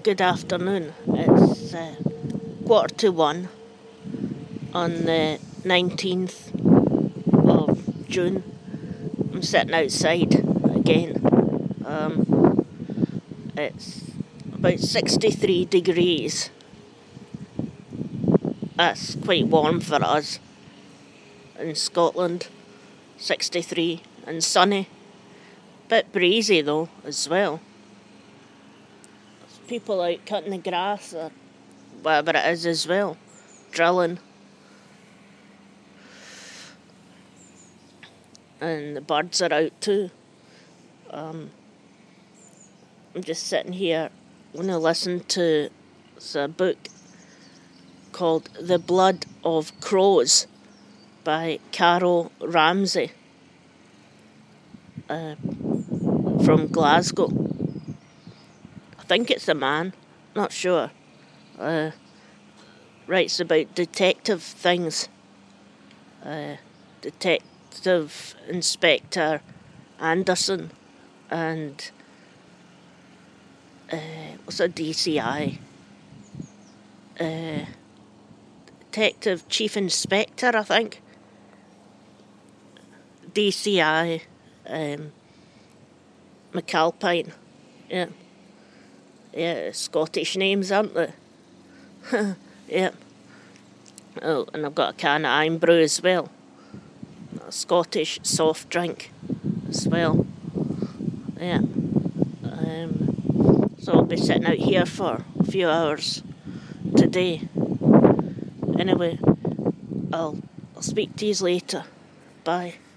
Good afternoon. It's 1:45 on the 19th of June. I'm sitting outside again. It's about 63 degrees. That's quite warm for us in Scotland. 63 and sunny. Bit breezy though as well. There's people out cutting the grass or whatever it is as well. Drilling. And the birds are out too. I'm just sitting here. I'm going to listen to a book called The Blood of Crows by Carol Ramsay from Glasgow. I think it's a man, not sure. Writes about detective things. Detective Inspector Anderson and what's a DCI? Detective Chief Inspector, I think. DCI McAlpine. Yeah, Scottish names, aren't they? Yeah. Oh, and I've got a can of Irn-Bru as well. A Scottish soft drink as well. Yeah. So I'll be sitting out here for a few hours today. Anyway, I'll speak to you later. Bye.